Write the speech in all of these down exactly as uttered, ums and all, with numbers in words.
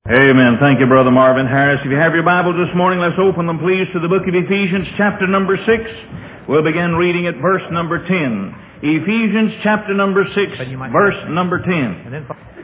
Amen. Thank you, Brother Marvin Harris. If you have your Bibles this morning, let's open them, please, to the book of Ephesians, chapter number six. We'll begin reading at verse number ten. Ephesians, chapter number six, verse number ten.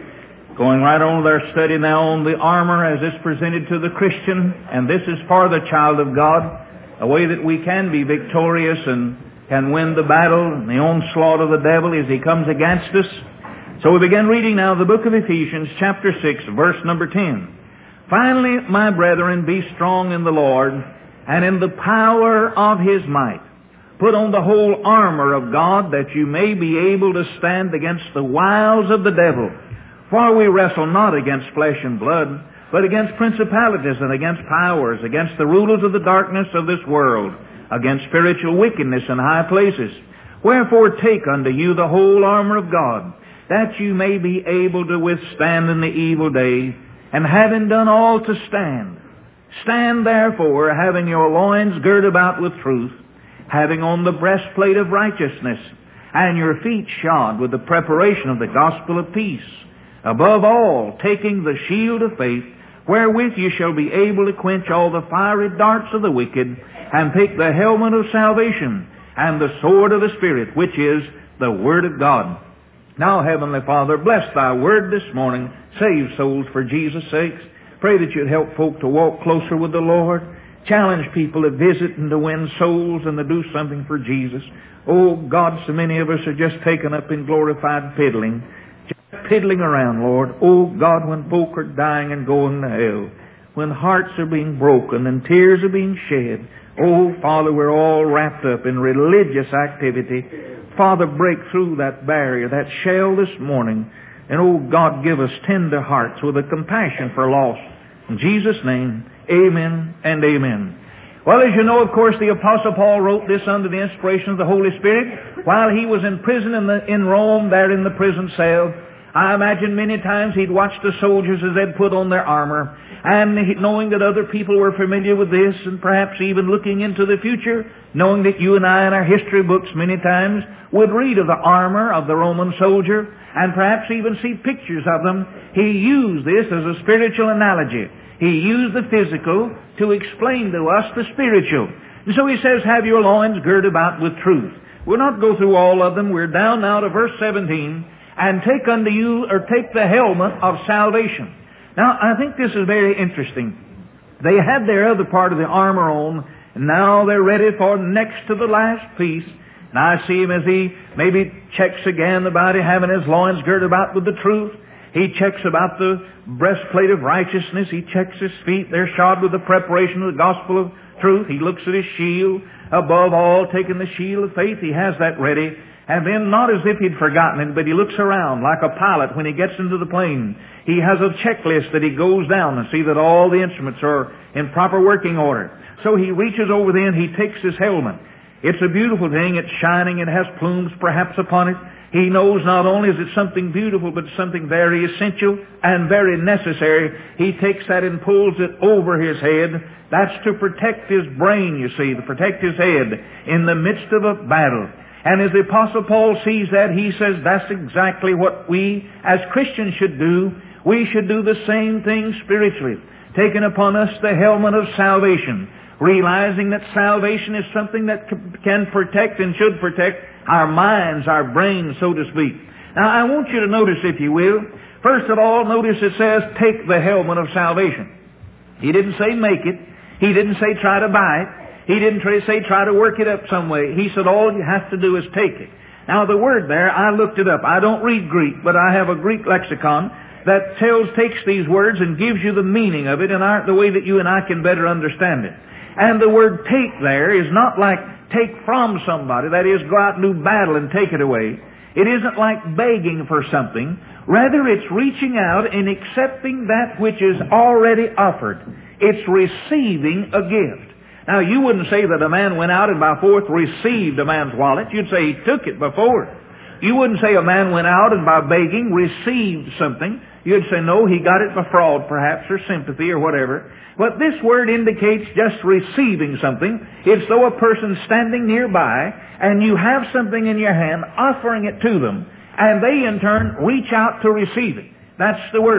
Going right on with our study now on the armor as it's presented to the Christian, and this is for the child of God, a way that we can be victorious and can win the battle and the onslaught of the devil as he comes against us. So we begin reading now the book of Ephesians, chapter six, verse number ten. Finally, my brethren, be strong in the Lord and in the power of His might. Put on the whole armor of God that you may be able to stand against the wiles of the devil. For we wrestle not against flesh and blood, but against principalities and against powers, against the rulers of the darkness of this world, against spiritual wickedness in high places. Wherefore take unto you the whole armor of God, that you may be able to withstand in the evil day, and having done all to stand. Stand therefore, having your loins girt about with truth, having on the breastplate of righteousness, and your feet shod with the preparation of the gospel of peace. Above all, taking the shield of faith, wherewith you shall be able to quench all the fiery darts of the wicked, and take the helmet of salvation, and the sword of the Spirit, which is the Word of God. Now, Heavenly Father, bless Thy Word this morning. Save souls for Jesus' sake. Pray that You'd help folk to walk closer with the Lord. Challenge people to visit and to win souls and to do something for Jesus. Oh, God, so many of us are just taken up in glorified piddling. Just piddling around, Lord. Oh, God, when folk are dying and going to hell. When hearts are being broken and tears are being shed. Oh, Father, we're all wrapped up in religious activity. Father, break through that barrier, that shell this morning. And, oh, God, give us tender hearts with a compassion for lost. In Jesus' name, amen and amen. Well, as you know, of course, the Apostle Paul wrote this under the inspiration of the Holy Spirit while he was in prison in, the, in Rome, there in the prison cell. I imagine many times he'd watched the soldiers as they'd put on their armor, and he, knowing that other people were familiar with this, and perhaps even looking into the future, knowing that you and I in our history books many times would read of the armor of the Roman soldier, and perhaps even see pictures of them, he used this as a spiritual analogy. He used the physical to explain to us the spiritual. And so he says, have your loins girt about with truth. We'll not go through all of them. We're down now to verse seventeen. And take unto you, or take the helmet of salvation. Now, I think this is very interesting. They had their other part of the armor on, and now they're ready for next to the last piece. And I see him as he maybe checks again about it, having his loins girt about with the truth. He checks about the breastplate of righteousness. He checks his feet. They're shod with the preparation of the gospel of truth. He looks at his shield. Above all, taking the shield of faith, he has that ready. And then, not as if he'd forgotten it, but he looks around like a pilot when he gets into the plane. He has a checklist that he goes down and see that all the instruments are in proper working order. So he reaches over then, he takes his helmet. It's a beautiful thing. It's shining. It has plumes perhaps upon it. He knows not only is it something beautiful, but something very essential and very necessary. He takes that and pulls it over his head. That's to protect his brain, you see, to protect his head in the midst of a battle. And as the Apostle Paul sees that, he says that's exactly what we as Christians should do. We should do the same thing spiritually, taking upon us the helmet of salvation, realizing that salvation is something that can protect and should protect our minds, our brains, so to speak. Now, I want you to notice, if you will, first of all, notice it says, take the helmet of salvation. He didn't say make it. He didn't say try to buy it. He didn't try to say try to work it up some way. He said all you have to do is take it. Now the word there, I looked it up. I don't read Greek, but I have a Greek lexicon that tells, takes these words and gives you the meaning of it in our, the way that you and I can better understand it. And the word take there is not like take from somebody, that is, go out and do battle and take it away. It isn't like begging for something. Rather, it's reaching out and accepting that which is already offered. It's receiving a gift. Now, you wouldn't say that a man went out and by force received a man's wallet. You'd say he took it before. You wouldn't say a man went out and by begging received something. You'd say, no, he got it by fraud, perhaps, or sympathy, or whatever. But this word indicates just receiving something. It's though a person standing nearby, and you have something in your hand, offering it to them, and they in turn reach out to receive it. That's the word.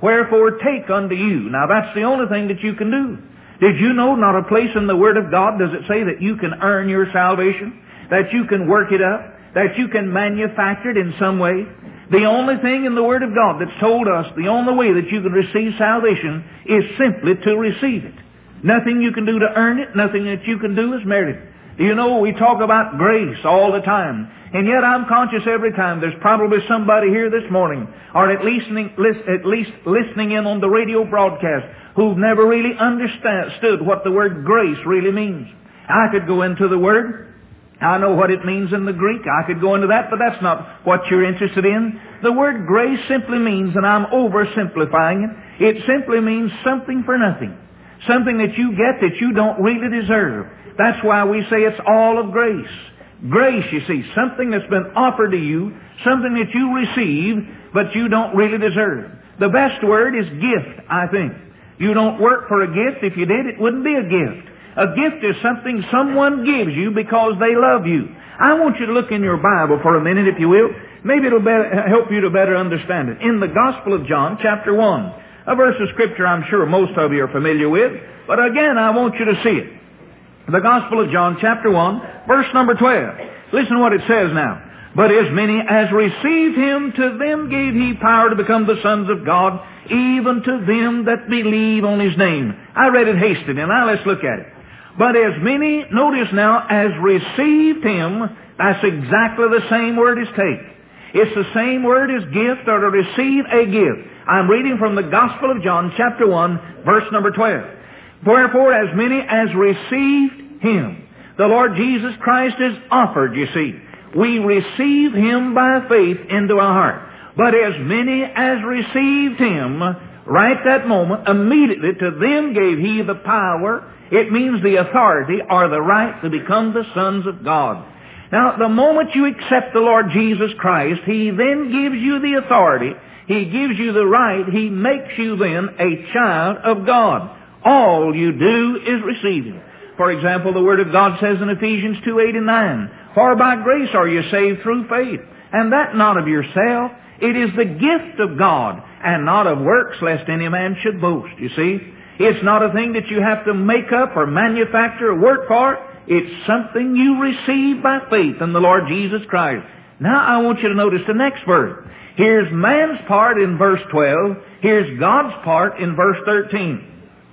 Wherefore take unto you. Now that's the only thing that you can do. Did you know not a place in the Word of God does it say that you can earn your salvation? That you can work it up? That you can manufacture it in some way? The only thing in the Word of God that's told us the only way that you can receive salvation is simply to receive it. Nothing you can do to earn it, nothing that you can do is merit it. You know, we talk about grace all the time, and yet I'm conscious every time there's probably somebody here this morning, or at least, at least listening in on the radio broadcast, who've never really understood what the word grace really means. I could go into the word. I know what it means in the Greek. I could go into that, but that's not what you're interested in. The word grace simply means, and I'm oversimplifying it, it simply means something for nothing. Something that you get that you don't really deserve. That's why we say it's all of grace. Grace, you see, something that's been offered to you, something that you receive, but you don't really deserve. The best word is gift, I think. You don't work for a gift. If you did, it wouldn't be a gift. A gift is something someone gives you because they love you. I want you to look in your Bible for a minute, if you will. Maybe it'll better, help you to better understand it. In the Gospel of John, chapter one, a verse of Scripture I'm sure most of you are familiar with, but again, I want you to see it. The Gospel of John, chapter one, verse number twelve. Listen to what it says now. But as many as received Him, to them gave He power to become the sons of God, even to them that believe on His name. I read it hastily. Now let's look at it. But as many, notice now, as received Him, that's exactly the same word as take. It's the same word as gift, or to receive a gift. I'm reading from the Gospel of John, chapter one, verse number twelve. Wherefore, as many as received Him, the Lord Jesus Christ is offered, you see. We receive Him by faith into our heart. But as many as received Him, right that moment, immediately to them gave He the power. It means the authority or the right to become the sons of God. Now, the moment you accept the Lord Jesus Christ, He then gives you the authority. He gives you the right. He makes you then a child of God. All you do is receive Him. For example, the Word of God says in Ephesians two, eight and nine, For by grace are you saved through faith, and that not of yourself. It is the gift of God, and not of works, lest any man should boast. You see, it's not a thing that you have to make up or manufacture or work for. It's something you receive by faith in the Lord Jesus Christ. Now I want you to notice the next verse. Here's man's part in verse twelve. Here's God's part in verse thirteen.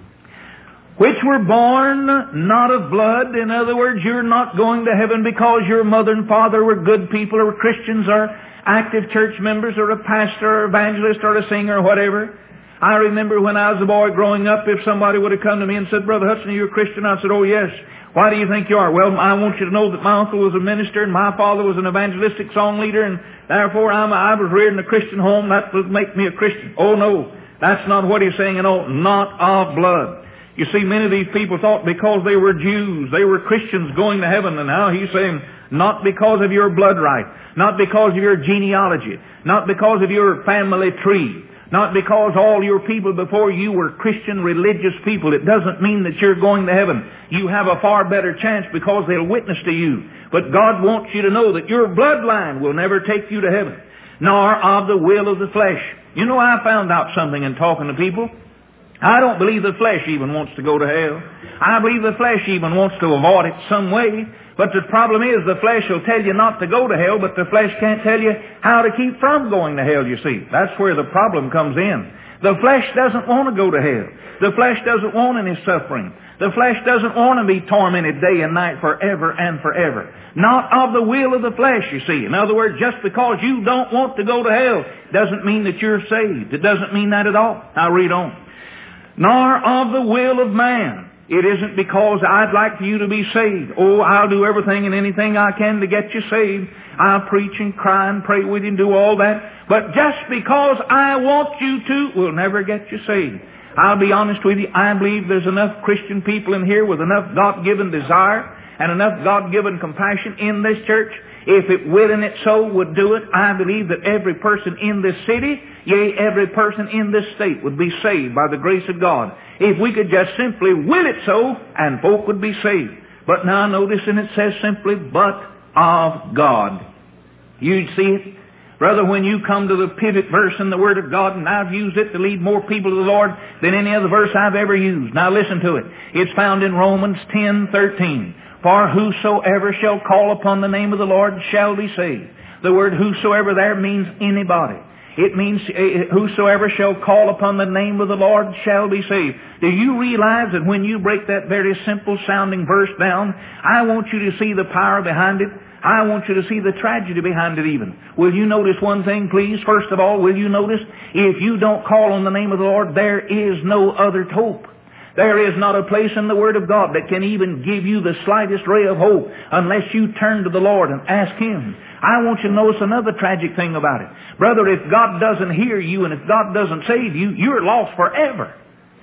Which were born not of blood. In other words, you're not going to heaven because your mother and father were good people or were Christians or active church members or a pastor or evangelist or a singer or whatever. I remember when I was a boy growing up, if somebody would have come to me and said, Brother Hudson, are you a Christian? I said, oh yes. Why do you think you are? Well, I want you to know that my uncle was a minister and my father was an evangelistic song leader, and therefore I'm, I was reared in a Christian home. That would make me a Christian. Oh no, that's not what he's saying at all. Not of blood. You see, many of these people thought because they were Jews, they were Christians going to heaven, and now he's saying, not because of your blood right, not because of your genealogy, not because of your family tree, not because all your people before you were Christian religious people. It doesn't mean that you're going to heaven. You have a far better chance because they'll witness to you. But God wants you to know that your bloodline will never take you to heaven, nor of the will of the flesh. You know, I found out something in talking to people. I don't believe the flesh even wants to go to hell. I believe the flesh even wants to avoid it some way. But the problem is the flesh will tell you not to go to hell, but the flesh can't tell you how to keep from going to hell, you see. That's where the problem comes in. The flesh doesn't want to go to hell. The flesh doesn't want any suffering. The flesh doesn't want to be tormented day and night forever and forever. Not of the will of the flesh, you see. In other words, just because you don't want to go to hell doesn't mean that you're saved. It doesn't mean that at all. Now read on. Nor of the will of man. It isn't because I'd like for you to be saved. Oh, I'll do everything and anything I can to get you saved. I'll preach and cry and pray with you and do all that. But just because I want you to will never get you saved. I'll be honest with you, I believe there's enough Christian people in here with enough God-given desire and enough God-given compassion in this church. If it willing it so would do it, I believe that every person in this city, yea, every person in this state would be saved by the grace of God. If we could just simply will it so, and folk would be saved. But now notice, and it says simply, but of God. You see it? Brother, when you come to the pivot verse in the Word of God, and I've used it to lead more people to the Lord than any other verse I've ever used. Now listen to it. It's found in Romans ten thirteen. For whosoever shall call upon the name of the Lord shall be saved. The word whosoever there means anybody. It means uh, whosoever shall call upon the name of the Lord shall be saved. Do you realize that when you break that very simple sounding verse down, I want you to see the power behind it. I want you to see the tragedy behind it even. Will you notice one thing, please? First of all, will you notice, if you don't call on the name of the Lord, there is no other hope. There is not a place in the Word of God that can even give you the slightest ray of hope unless you turn to the Lord and ask Him. I want you to notice another tragic thing about it. Brother, if God doesn't hear you and if God doesn't save you, you're lost forever.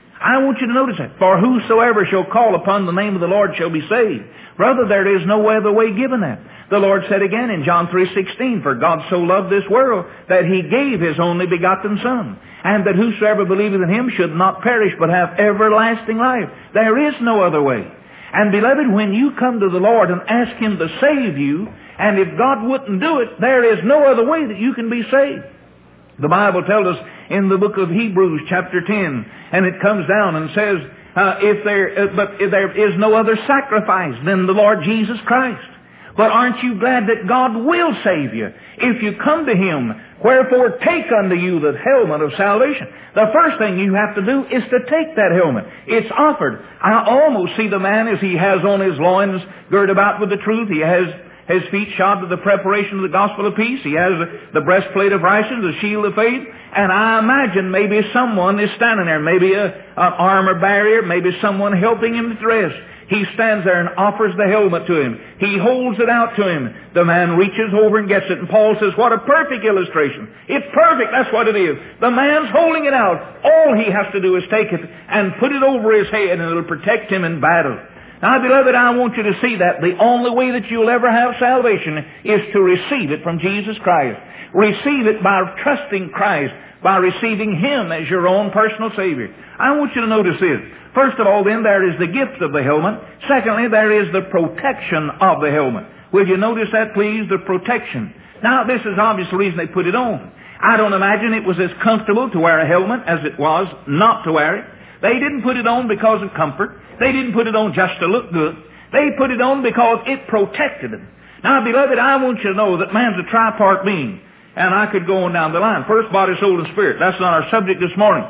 I want you to notice that. For whosoever shall call upon the name of the Lord shall be saved. Brother, there is no other way given that. The Lord said again in John three sixteen, For God so loved this world that He gave His only begotten Son, and that whosoever believeth in Him should not perish but have everlasting life. There is no other way. And beloved, when you come to the Lord and ask Him to save you, and if God wouldn't do it, there is no other way that you can be saved. The Bible tells us in the book of Hebrews chapter ten, and it comes down and says, uh, if there, uh, but if there is no other sacrifice than the Lord Jesus Christ. But aren't you glad that God will save you if you come to Him? Wherefore take unto you the helmet of salvation. The first thing you have to do is to take that helmet. It's offered. I almost see the man as he has on his loins girt about with the truth. He has his feet shod with the preparation of the gospel of peace. He has the breastplate of righteousness, the shield of faith. And I imagine maybe someone is standing there, maybe a, an armor barrier, maybe someone helping him to dress. He stands there and offers the helmet to him. He holds it out to him. The man reaches over and gets it. And Paul says, what a perfect illustration. It's perfect. That's what it is. The man's holding it out. All he has to do is take it and put it over his head, and it'll protect him in battle. Now, beloved, I want you to see that the only way that you'll ever have salvation is to receive it from Jesus Christ. Receive it by trusting Christ, by receiving Him as your own personal Savior. I want you to notice this. First of all, then, there is the gift of the helmet. Secondly, there is the protection of the helmet. Will you notice that, please? The protection. Now, this is obviously the reason they put it on. I don't imagine it was as comfortable to wear a helmet as it was not to wear it. They didn't put it on because of comfort. They didn't put it on just to look good. They put it on because it protected them. Now, beloved, I want you to know that man's a tripart being. And I could go on down the line. First, body, soul, and spirit. That's not our subject this morning.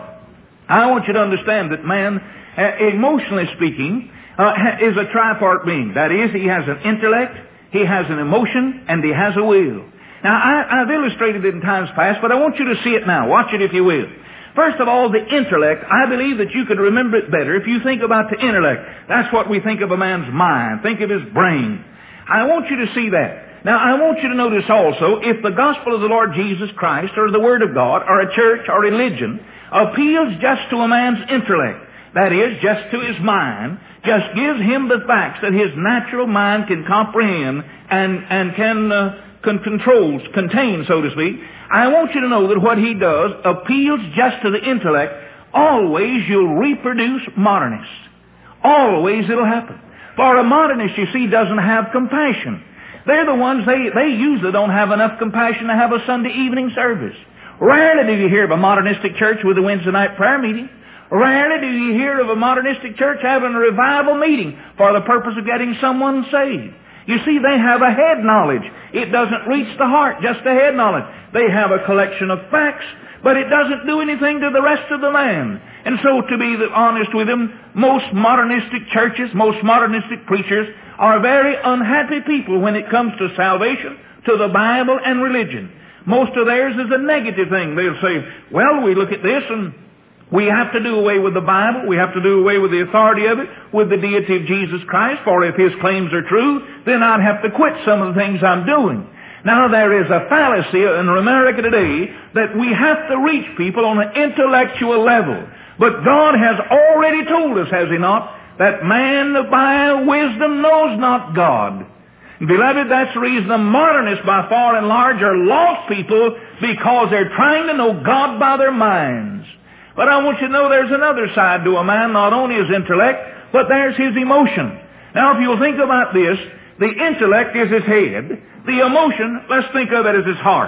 I want you to understand that man, uh, emotionally speaking, uh, is a tripart being. That is, he has an intellect, he has an emotion, and he has a will. Now, I, I've illustrated it in times past, but I want you to see it now. Watch it if you will. First of all, the intellect, I believe that you could remember it better if you think about the intellect. That's what we think of a man's mind. Think of his brain. I want you to see that. Now, I want you to notice also, if the gospel of the Lord Jesus Christ, or the Word of God, or a church, or religion, appeals just to a man's intellect, that is, just to his mind, just gives him the facts that his natural mind can comprehend and, and can, uh, can control, contain, so to speak, I want you to know that what he does appeals just to the intellect. Always you'll reproduce modernists. Always it'll happen. For a modernist, you see, doesn't have compassion. They're the ones, they, they usually don't have enough compassion to have a Sunday evening service. Rarely do you hear of a modernistic church with a Wednesday night prayer meeting. Rarely do you hear of a modernistic church having a revival meeting for the purpose of getting someone saved. You see, they have a head knowledge. It doesn't reach the heart, just a head knowledge. They have a collection of facts, but it doesn't do anything to the rest of the man. And so, to be honest with them, most modernistic churches, most modernistic preachers are very unhappy people when it comes to salvation, to the Bible and religion. Most of theirs is a negative thing. They'll say, well, we look at this and we have to do away with the Bible. We have to do away with the authority of it, with the deity of Jesus Christ. For if His claims are true, then I'd have to quit some of the things I'm doing. Now, there is a fallacy in America today that we have to reach people on an intellectual level. But God has already told us, has He not, that man by wisdom knows not God. Beloved, that's the reason the modernists by far and large are lost people, because they're trying to know God by their minds. But I want you to know there's another side to a man, not only his intellect, but there's his emotion. Now, if you'll think about this, the intellect is his head. The emotion, let's think of it as his heart.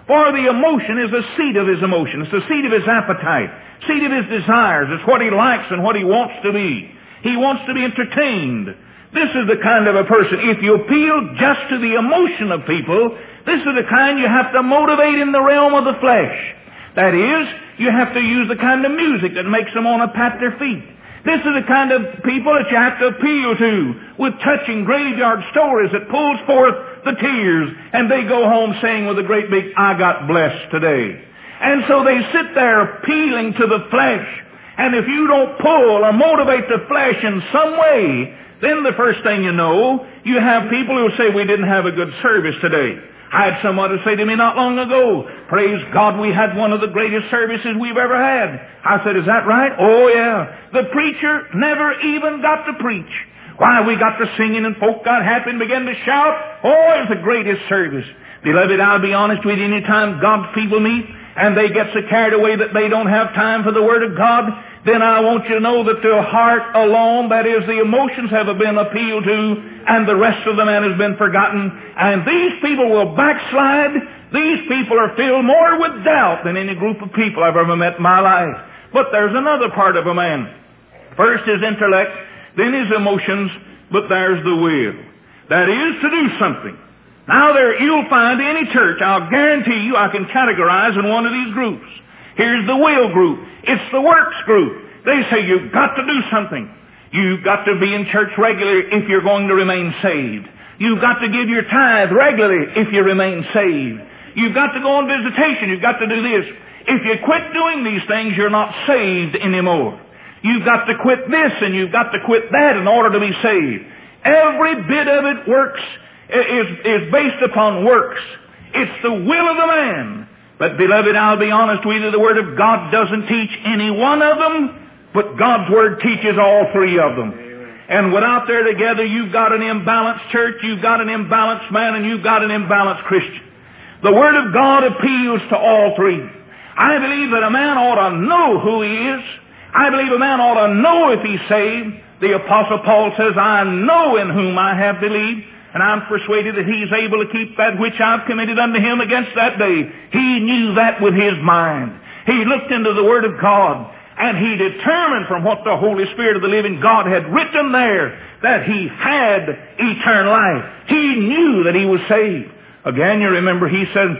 For the emotion is the seat of his emotion. It's the seat of his appetite, seat of his desires. It's what he likes and what he wants to be. He wants to be entertained. This is the kind of a person, if you appeal just to the emotion of people, this is the kind you have to motivate in the realm of the flesh. That is, you have to use the kind of music that makes them want to pat their feet. This is the kind of people that you have to appeal to with touching graveyard stories that pulls forth the tears, and they go home saying with a great big, I got blessed today. And so they sit there appealing to the flesh. And if you don't pull or motivate the flesh in some way, then the first thing you know, you have people who say, we didn't have a good service today. I had someone to say to me not long ago, praise God, we had one of the greatest services we've ever had. I said, is that right? Oh, yeah. The preacher never even got to preach. Why, we got to singing and folk got happy and began to shout. Oh, it was the greatest service. Beloved, I'll be honest with you, any time God's people meet and they get so carried away that they don't have time for the Word of God, then I want you to know that their heart alone, that is, the emotions have been appealed to, and the rest of the man has been forgotten. And these people will backslide. These people are filled more with doubt than any group of people I've ever met in my life. But there's another part of a man. First his intellect, then his emotions, but there's the will. That is, to do something. Now there, you'll find any church, I'll guarantee you, I can categorize in one of these groups. Here's the will group. It's the works group. They say you've got to do something. You've got to be in church regularly if you're going to remain saved. You've got to give your tithe regularly if you remain saved. You've got to go on visitation. You've got to do this. If you quit doing these things, you're not saved anymore. You've got to quit this and you've got to quit that in order to be saved. Every bit of it works, is, is based upon works. It's the will of the man. But, beloved, I'll be honest with you, the Word of God doesn't teach any one of them, but God's Word teaches all three of them. And without there together, you've got an imbalanced church, you've got an imbalanced man, and you've got an imbalanced Christian. The Word of God appeals to all three. I believe that a man ought to know who he is. I believe a man ought to know if he's saved. The Apostle Paul says, I know in whom I have believed, and I'm persuaded that he's able to keep that which I've committed unto him against that day. He knew that with his mind. He looked into the Word of God, and he determined from what the Holy Spirit of the living God had written there that he had eternal life. He knew that he was saved. Again, you remember he said,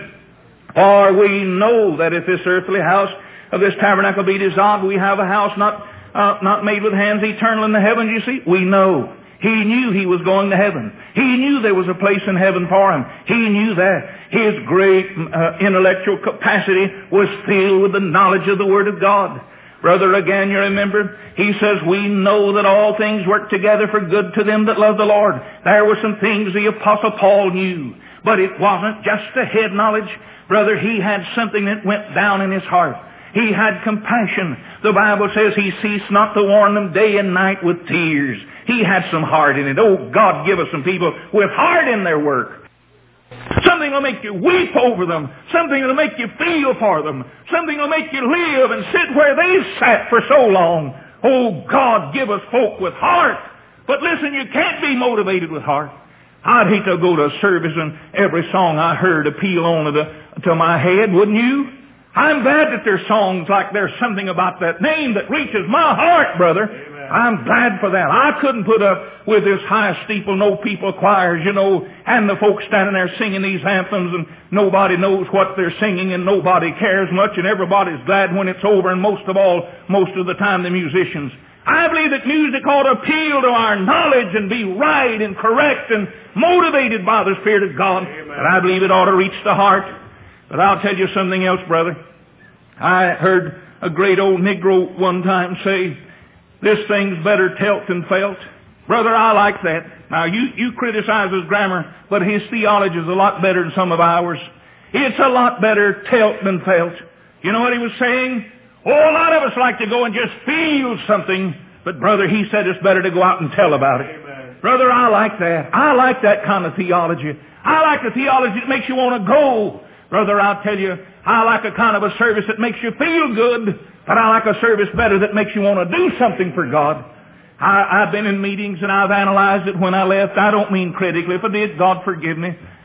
for we know that if this earthly house of this tabernacle be dissolved, we have a house not, uh, not made with hands, eternal in the heavens, you see. We know. He knew he was going to heaven. He knew there was a place in heaven for him. He knew that. His great uh, intellectual capacity was filled with the knowledge of the Word of God. Brother, again, you remember, he says, we know that all things work together for good to them that love the Lord. There were some things the Apostle Paul knew, but it wasn't just a head knowledge. Brother, he had something that went down in his heart. He had compassion. The Bible says he ceased not to warn them day and night with tears. He had some heart in it. Oh, God, give us some people with heart in their work. Something will make you weep over them. Something will make you feel for them. Something will make you live and sit where they sat for so long. Oh, God, give us folk with heart. But listen, you can't be motivated with heart. I'd hate to go to a service and every song I heard appeal on to, the, to my head, wouldn't you? I'm glad that there's songs like there's something about that name that reaches my heart, brother. Amen. I'm glad for that. I couldn't put up with this high steeple, no people choirs, you know, and the folks standing there singing these anthems and nobody knows what they're singing and nobody cares much and everybody's glad when it's over, and most of all, most of the time the musicians. I believe that music ought to appeal to our knowledge and be right and correct and motivated by the Spirit of God. Amen. And I believe it ought to reach the heart. But I'll tell you something else, brother. I heard a great old Negro one time say, this thing's better telt than felt. Brother, I like that. Now, you, you criticize his grammar, but his theology is a lot better than some of ours. It's a lot better telt than felt. You know what he was saying? Oh, a lot of us like to go and just feel something, but brother, he said it's better to go out and tell about it. Amen. Brother, I like that. I like that kind of theology. I like the theology that makes you want to go. Brother, I'll tell you, I like a kind of a service that makes you feel good, but I like a service better that makes you want to do something for God. I, I've been in meetings and I've analyzed it when I left. I don't mean critically. If I did, God forgive me.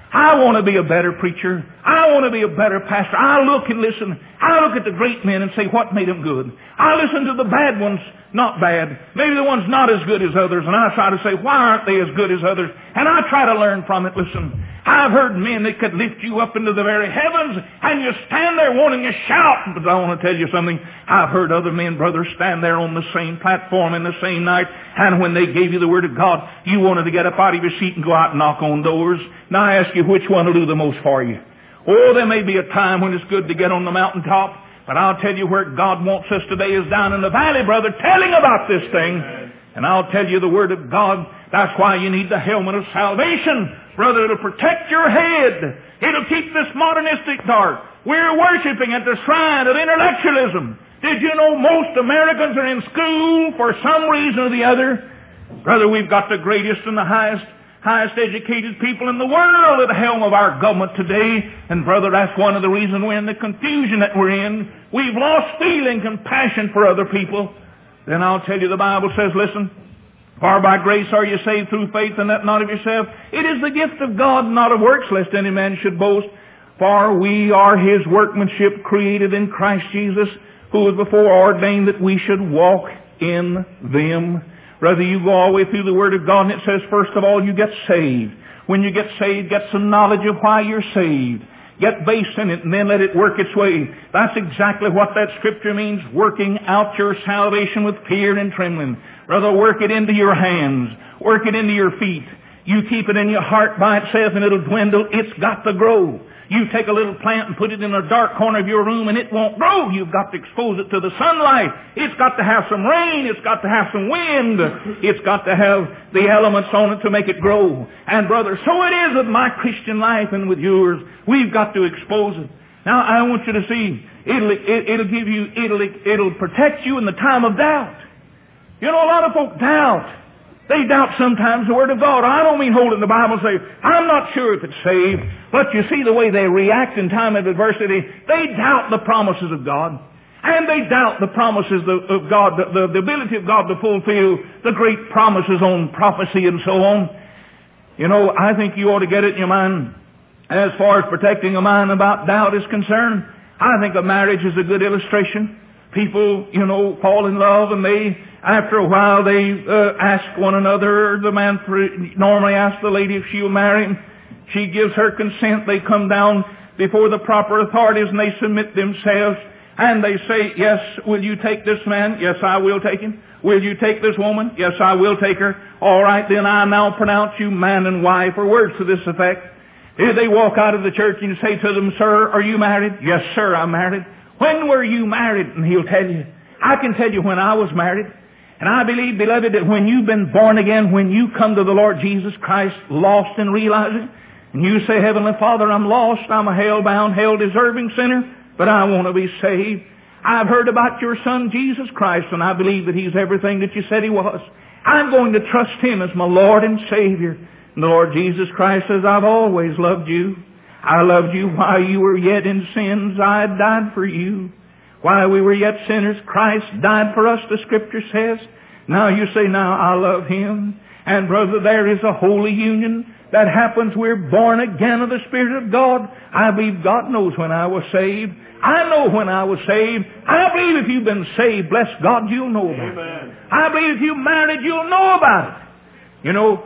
I want to be a better preacher. I want to be a better pastor. I look and listen. I look at the great men and say, what made them good? I listen to the bad ones, not bad. Maybe the ones not as good as others, and I try to say, why aren't they as good as others? And I try to learn from it. Listen, I've heard men that could lift you up into the very heavens, and you stand there wanting to shout. But I want to tell you something. I've heard other men, brothers, stand there on the same platform in the same night, and when they gave you the Word of God, you wanted to get up out of your seat and go out and knock on doors. Now I ask you, which one will do the most for you? Oh, there may be a time when it's good to get on the mountaintop, but I'll tell you where God wants us today is down in the valley, brother, telling about this thing. And I'll tell you the Word of God. That's why you need the helmet of salvation. Brother, it'll protect your head. It'll keep this modernistic dark. We're worshiping at the shrine of intellectualism. Did you know most Americans are in school for some reason or the other? Brother, we've got the greatest and the highest, highest educated people in the world at the helm of our government today. And brother, that's one of the reasons we're in the confusion that we're in. We've lost feeling, compassion for other people. Then I'll tell you the Bible says, listen, for by grace are you saved through faith, and that not of yourself. It is the gift of God, not of works, lest any man should boast. For we are His workmanship, created in Christ Jesus, who was before ordained that we should walk in them. Brother, you go all the way through the Word of God, and it says, first of all, you get saved. When you get saved, get some knowledge of why you're saved. Get based in it, and then let it work its way. That's exactly what that Scripture means, working out your salvation with fear and trembling. Brother, work it into your hands. Work it into your feet. You keep it in your heart by itself, and it'll dwindle. It's got to grow. You take a little plant and put it in a dark corner of your room and it won't grow. You've got to expose it to the sunlight. It's got to have some rain. It's got to have some wind. It's got to have the elements on it to make it grow. And brother, so it is with my Christian life and with yours. We've got to expose it. Now I want you to see, it'll, it, it'll give you, it'll, it'll protect you in the time of doubt. You know, a lot of folk doubt. They doubt sometimes the Word of God. I don't mean holding the Bible and say, I'm not sure if it's saved. But you see the way they react in time of adversity. They doubt the promises of God. And they doubt the promises of God, the, the, the ability of God to fulfill the great promises on prophecy and so on. You know, I think you ought to get it in your mind. As far as protecting a mind about doubt is concerned, I think a marriage is a good illustration. People, you know, fall in love and they, after a while, they uh, ask one another. The man normally asks the lady if she will marry him. She gives her consent. They come down before the proper authorities and they submit themselves. And they say, yes, will you take this man? Yes, I will take him. Will you take this woman? Yes, I will take her. All right, then I now pronounce you man and wife, or words to this effect. If they walk out of the church and you say to them, sir, are you married? Yes, sir, I'm married. When were you married? And he'll tell you. I can tell you when I was married. And I believe, beloved, that when you've been born again, when you come to the Lord Jesus Christ, lost and realizing, and you say, Heavenly Father, I'm lost, I'm a hell-bound, hell-deserving sinner, but I want to be saved. I've heard about your Son, Jesus Christ, and I believe that He's everything that you said He was. I'm going to trust Him as my Lord and Savior. And the Lord Jesus Christ says, I've always loved you. I loved you while you were yet in sins. I died for you. While we were yet sinners, Christ died for us, the Scripture says. Now you say, now I love Him. And brother, there is a holy union that happens. We're born again of the Spirit of God. I believe God knows when I was saved. I know when I was saved. I believe if you've been saved, bless God, you'll know about it. I believe if you're married, you'll know about it. You know,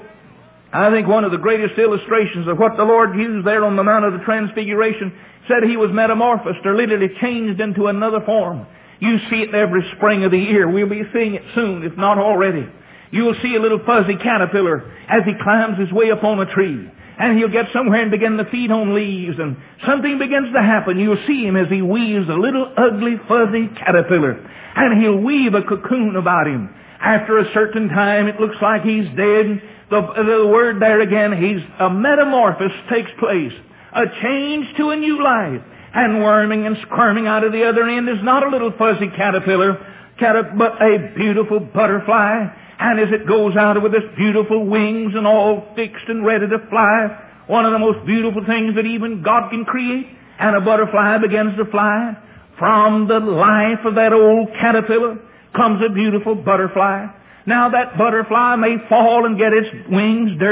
I think one of the greatest illustrations of what the Lord used there on the Mount of the Transfiguration said He was metamorphosed, or literally changed into another form. You see it every spring of the year. We'll be seeing it soon, if not already. You'll see a little fuzzy caterpillar as he climbs his way up on a tree. And he'll get somewhere and begin to feed on leaves, and something begins to happen. You'll see him as he weaves a little ugly fuzzy caterpillar. And he'll weave a cocoon about him. After a certain time, it looks like he's dead. The, the word there again, he's a metamorphosis takes place. A change to a new life. And worming and squirming out of the other end is not a little fuzzy caterpillar, but a beautiful butterfly. And as it goes out with its beautiful wings and all fixed and ready to fly, one of the most beautiful things that even God can create, and a butterfly begins to fly. From the life of that old caterpillar comes a beautiful butterfly. Now that butterfly may fall and get its wings dirty.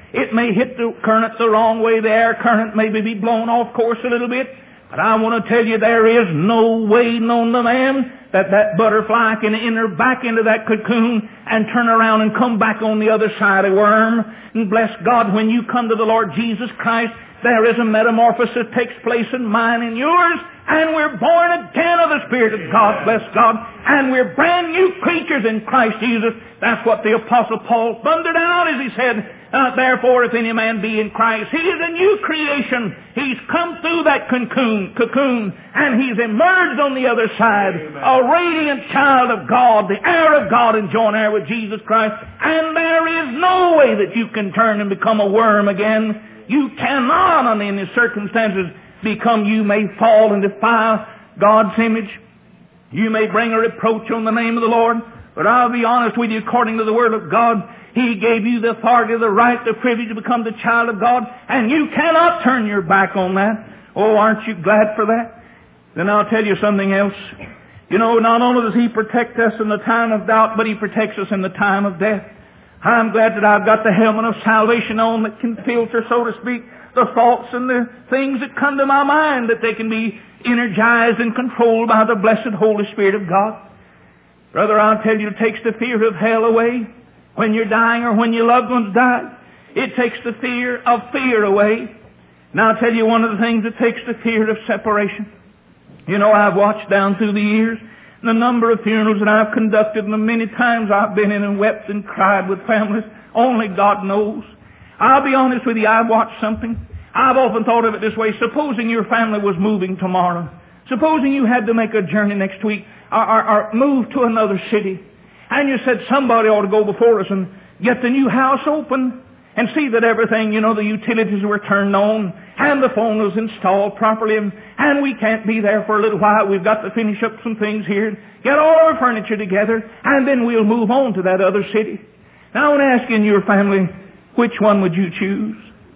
It may hit the current the wrong way. The air current maybe be blown off course a little bit. But I want to tell you, there is no way known to man that that butterfly can enter back into that cocoon and turn around and come back on the other side a worm. And bless God, when you come to the Lord Jesus Christ, there is a metamorphosis that takes place in mine and yours, and we're born again of the Spirit of God, bless God, and we're brand new creatures in Christ Jesus. That's what the Apostle Paul thundered out as he said, uh, therefore, if any man be in Christ, he is a new creation. He's come through that cocoon, cocoon, and he's emerged on the other side, Amen. A radiant child of God, the heir of God, and joint heir with Jesus Christ. And there is no way that you can turn and become a worm again. You cannot, under any circumstances, become. You may fall and defile God's image. You may bring a reproach on the name of the Lord. But I'll be honest with you, according to the Word of God, He gave you the authority, the right, the privilege to become the child of God, and you cannot turn your back on that. Oh, aren't you glad for that? Then I'll tell you something else. You know, not only does He protect us in the time of doubt, but He protects us in the time of death. I'm glad that I've got the helmet of salvation on that can filter, so to speak, the thoughts and the things that come to my mind, that they can be energized and controlled by the blessed Holy Spirit of God. Brother, I'll tell you, it takes the fear of hell away when you're dying or when your loved ones die. It takes the fear of fear away. Now I'll tell you one of the things that takes the fear of separation. You know, I've watched down through the years the number of funerals that I've conducted, and the many times I've been in and wept and cried with families. Only God knows. I'll be honest with you, I've watched something. I've often thought of it this way. Supposing your family was moving tomorrow. Supposing you had to make a journey next week or, or, or move to another city. And you said somebody ought to go before us and get the new house open and see that everything, you know, the utilities were turned on and the phone was installed properly, and, and we can't be there for a little while. We've got to finish up some things here, get all our furniture together, and then we'll move on to that other city. Now I want to ask you in your family, which one would you choose?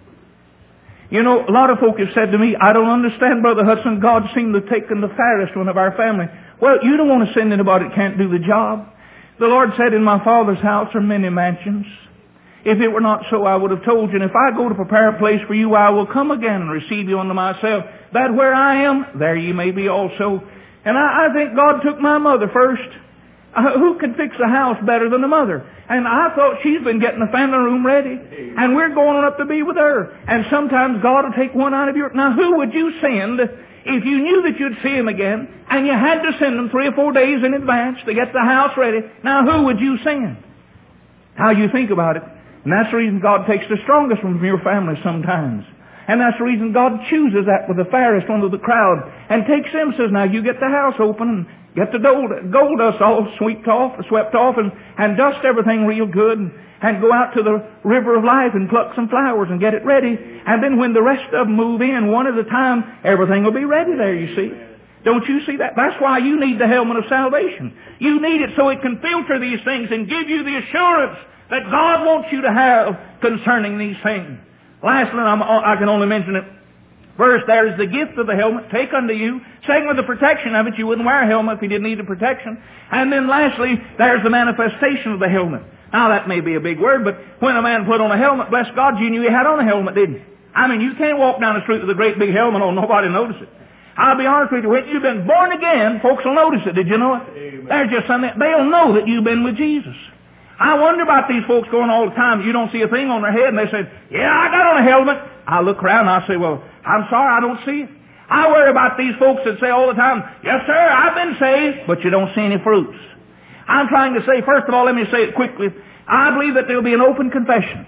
You know, a lot of folk have said to me, I don't understand, Brother Hudson, God seemed to have taken the fairest one of our family. Well, you don't want to send anybody that can't do the job. The Lord said, in my Father's house are many mansions. If it were not so, I would have told you. And if I go to prepare a place for you, I will come again and receive you unto myself, that where I am, there you may be also. And I, I think God took my mother first. Uh, who could fix a house better than a mother? And I thought she's been getting the family room ready. And we're going on up to be with her. And sometimes God will take one out of your... Now, who would you send if you knew that you'd see him again, and you had to send them three or four days in advance to get the house ready? Now, who would you send? How you think about it. And that's the reason God takes the strongest one from your family sometimes. And that's the reason God chooses that with the fairest one of the crowd and takes them, says, now you get the house open and get the gold, gold dust all swept off, swept off and, and dust everything real good and, and go out to the river of life and pluck some flowers and get it ready. And then when the rest of them move in one at a time, everything will be ready there, you see. Don't you see that? That's why you need the helmet of salvation. You need it so it can filter these things and give you the assurance that God wants you to have concerning these things. Lastly, I'm, I can only mention it. First, there is the gift of the helmet, take unto you. Secondly, the protection of it. You wouldn't wear a helmet if you didn't need the protection. And then lastly, there's the manifestation of the helmet. Now, that may be a big word, but when a man put on a helmet, bless God, you knew he had on a helmet, didn't you? I mean, you can't walk down the street with a great big helmet on, nobody notice it. I'll be honest with you, when you've been born again, folks will notice it. Did you know it? Amen. There's just something, they'll know that you've been with Jesus. I wonder about these folks going all the time. You don't see a thing on their head, and they say, yeah, I got on a helmet. I look around and I say, well, I'm sorry, I don't see it. I worry about these folks that say all the time, yes, sir, I've been saved, but you don't see any fruits. I'm trying to say, first of all, let me say it quickly. I believe that there will be an open confession.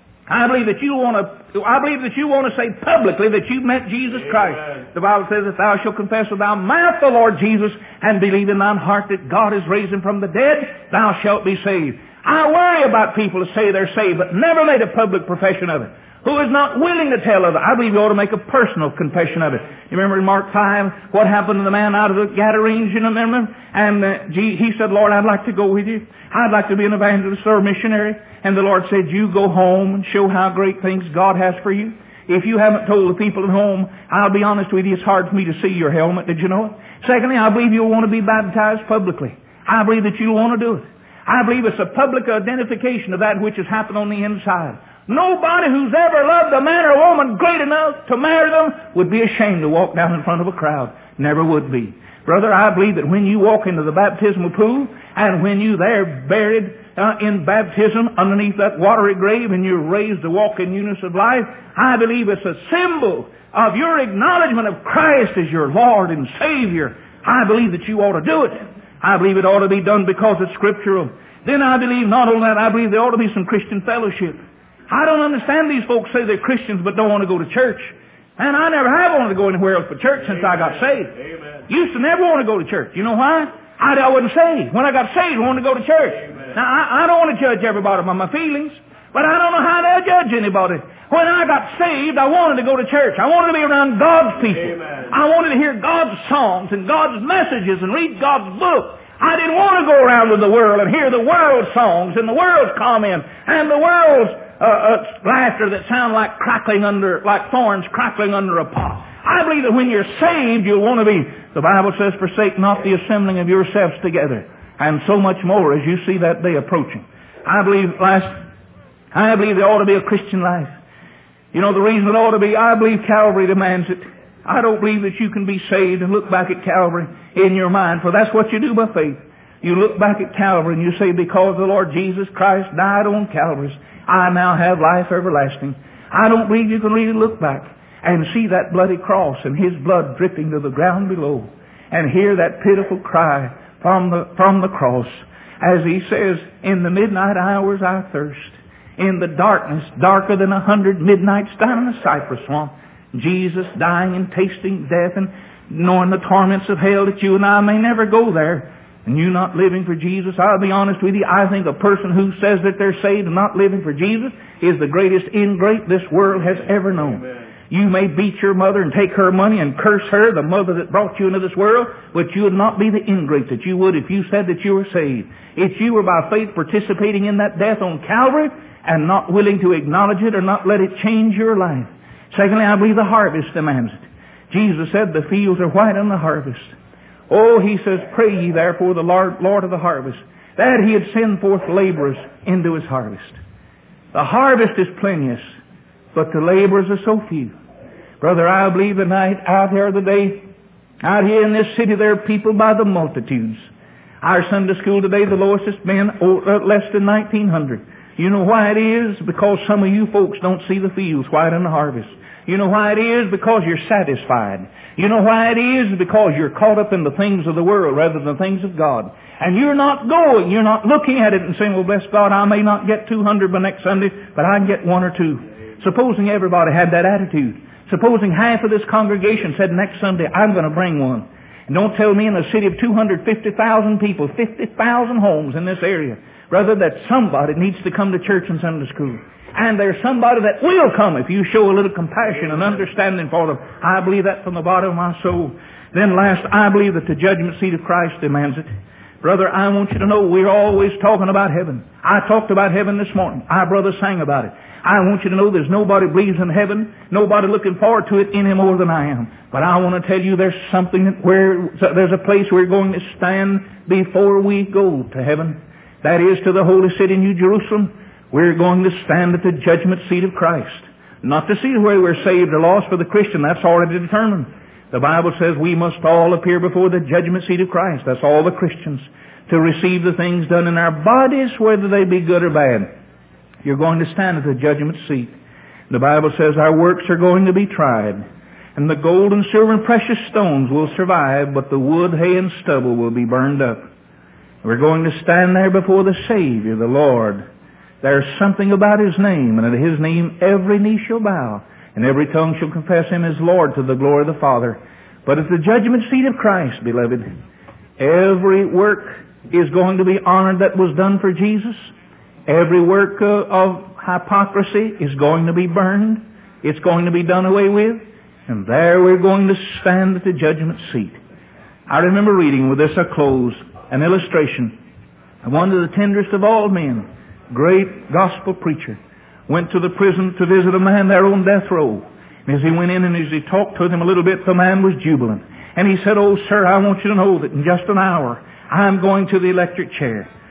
I believe that you want to, I believe that you want to say publicly that you've met Jesus Amen. Christ. The Bible says, if thou shalt confess with thy mouth the Lord Jesus and believe in thine heart that God has raised him from the dead, thou shalt be saved. I worry about people who say they're saved, but never made a public profession of it. Who is not willing to tell others. I believe you ought to make a personal confession of it. You remember in Mark five, what happened to the man out of the Gadarenes, you remember? And uh, he said, Lord, I'd like to go with you. I'd like to be an evangelist or a missionary. And the Lord said, you go home and show how great things God has for you. If you haven't told the people at home, I'll be honest with you, it's hard for me to see your helmet. Did you know it? Secondly, I believe you'll want to be baptized publicly. I believe that you'll want to do it. I believe it's a public identification of that which has happened on the inside. Nobody who's ever loved a man or a woman great enough to marry them would be ashamed to walk down in front of a crowd. Never would be. Brother, I believe that when you walk into the baptismal pool and when you there buried uh, in baptism underneath that watery grave and you're raised to walk in newness of life, I believe it's a symbol of your acknowledgement of Christ as your Lord and Savior. I believe that you ought to do it. I believe it ought to be done because it's scriptural. Then I believe not only that, I believe there ought to be some Christian fellowship. I don't understand these folks say they're Christians but don't want to go to church. And I never have wanted to go anywhere else but church since Amen. I got saved. Amen. Used to never want to go to church. You know why? I, I wasn't saved. When I got saved, I wanted to go to church. Amen. Now, I, I don't want to judge everybody by my feelings, but I don't know how to judge anybody. When I got saved, I wanted to go to church. I wanted to be around God's people. Amen. I wanted to hear God's songs and God's messages and read God's book. I didn't want to go around with the world and hear the world's songs and the world's comment and the world's uh, uh, laughter that sound like crackling under, like thorns crackling under a pot. I believe that when you're saved, you'll want to be, the Bible says, forsake not the assembling of yourselves together. And so much more as you see that day approaching. I believe, last, I believe there ought to be a Christian life. You know, the reason it ought to be, I believe Calvary demands it. I don't believe that you can be saved and look back at Calvary in your mind, for that's what you do by faith. You look back at Calvary and you say, because the Lord Jesus Christ died on Calvary, I now have life everlasting. I don't believe you can really look back and see that bloody cross and His blood dripping to the ground below and hear that pitiful cry from the, from the cross as He says, in the midnight hours I thirst. In the darkness, darker than a hundred midnights down in the cypress swamp, Jesus dying and tasting death and knowing the torments of hell that you and I may never go there. And you not living for Jesus, I'll be honest with you, I think a person who says that they're saved and not living for Jesus is the greatest ingrate this world has ever known. Amen. You may beat your mother and take her money and curse her, the mother that brought you into this world, but you would not be the ingrate that you would if you said that you were saved. If you were by faith participating in that death on Calvary and not willing to acknowledge it or not let it change your life. Secondly, I believe the harvest demands it. Jesus said the fields are white on the harvest. Oh, He says, pray ye therefore the Lord, Lord of the harvest, that He had send forth laborers into His harvest. The harvest is plenteous, but the laborers are so few. Brother, I believe tonight, out here today, out here in this city, there are people by the multitudes. Our Sunday school today, the lowest has been oh, uh, less than nineteen hundred. You know why it is? Because some of you folks don't see the fields white in the harvest. You know why it is? Because you're satisfied. You know why it is? Because you're caught up in the things of the world rather than the things of God. And you're not going, you're not looking at it and saying, well, bless God, I may not get two hundred by next Sunday, but I can get one or two. Supposing everybody had that attitude. Supposing half of this congregation said next Sunday, I'm going to bring one. And don't tell me in a city of two hundred fifty thousand people, fifty thousand homes in this area, brother, that somebody needs to come to church and Sunday school. And there's somebody that will come if you show a little compassion and understanding for them. I believe that from the bottom of my soul. Then last, I believe that the judgment seat of Christ demands it. Brother, I want you to know we're always talking about heaven. I talked about heaven this morning. Our brother sang about it. I want you to know there's nobody believes in heaven, nobody looking forward to it any more than I am. But I want to tell you there's something where, there's a place we're going to stand before we go to heaven. That is to the holy city, New Jerusalem. We're going to stand at the judgment seat of Christ. Not to see whether we're saved or lost for the Christian. That's already determined. The Bible says we must all appear before the judgment seat of Christ. That's all the Christians. To receive the things done in our bodies, whether they be good or bad. You're going to stand at the judgment seat. The Bible says our works are going to be tried. And the gold and silver and precious stones will survive, but the wood, hay, and stubble will be burned up. We're going to stand there before the Savior, the Lord. There's something about His name, and at His name every knee shall bow, and every tongue shall confess Him as Lord to the glory of the Father. But at the judgment seat of Christ, beloved, every work is going to be honored that was done for Jesus. Every work uh, of hypocrisy is going to be burned. It's going to be done away with. And there we're going to stand at the judgment seat. I remember reading, with this I close, an illustration. One of the tenderest of all men, great gospel preacher, went to the prison to visit a man there on death row. And as he went in and as he talked to him a little bit, the man was jubilant. And he said, oh, sir, I want you to know that in just an hour, I'm going to the electric chair.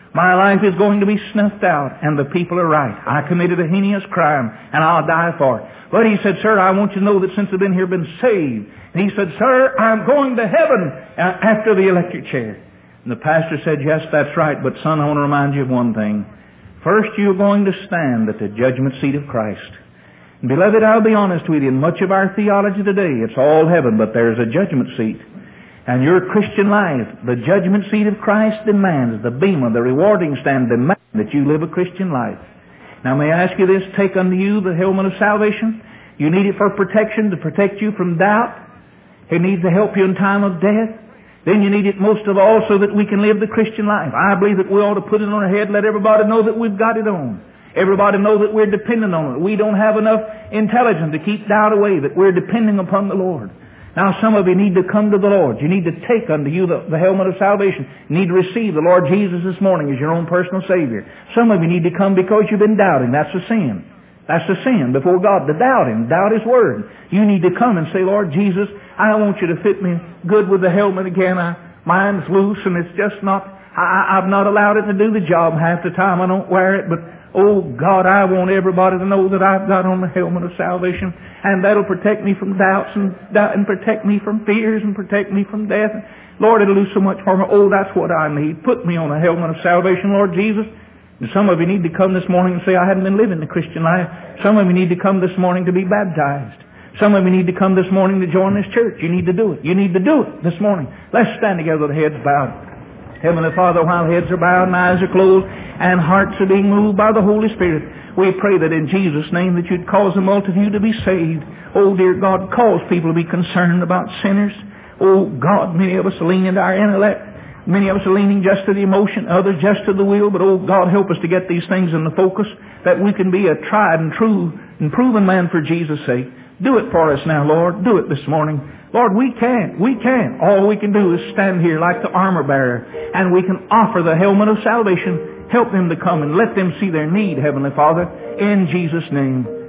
My life is going to be snuffed out, and the people are right. I committed a heinous crime, and I'll die for it. But he said, sir, I want you to know that since I've been here, I've been saved. And he said, sir, I'm going to heaven after the electric chair. And the pastor said, yes, that's right, but son, I want to remind you of one thing. First, you're going to stand at the judgment seat of Christ. And beloved, I'll be honest with you, in much of our theology today, it's all heaven, but there's a judgment seat. And your Christian life, the judgment seat of Christ demands, the bema, the rewarding stand demands that you live a Christian life. Now may I ask you this, take unto you the helmet of salvation. You need it for protection, to protect you from doubt. It needs to help you in time of death. Then you need it most of all so that we can live the Christian life. I believe that we ought to put it on our head, let everybody know that we've got it on. Everybody know that we're dependent on it. We don't have enough intelligence to keep doubt away, that we're depending upon the Lord. Now some of you need to come to the Lord. You need to take unto you the, the helmet of salvation. You need to receive the Lord Jesus this morning as your own personal Savior. Some of you need to come because you've been doubting. That's a sin. That's a sin before God, to doubt Him, doubt His Word. You need to come and say, Lord Jesus, I want you to fit me good with the helmet again. I, mine's loose and it's just not, I, I've not allowed it to do the job half the time. I don't wear it, but oh God, I want everybody to know that I've got on the helmet of salvation, and that'll protect me from doubts and, and protect me from fears and protect me from death. Lord, it'll do so much for me. Oh, that's what I need. Put me on a helmet of salvation, Lord Jesus. And some of you need to come this morning and say, I haven't been living the Christian life. Some of you need to come this morning to be baptized. Some of you need to come this morning to join this church. You need to do it. You need to do it this morning. Let's stand together with heads bowed. Heavenly Father, while heads are bowed and eyes are closed and hearts are being moved by the Holy Spirit, we pray that in Jesus' name that you'd cause the multitude to be saved. Oh, dear God, cause people to be concerned about sinners. Oh, God, many of us lean into our intellect. Many of us are leaning just to the emotion, others just to the will. But, oh, God, help us to get these things in the focus that we can be a tried and true and proven man for Jesus' sake. Do it for us now, Lord. Do it this morning. Lord, we can. We can. All we can do is stand here like the armor bearer, and we can offer the helmet of salvation. Help them to come and let them see their need, Heavenly Father, in Jesus' name.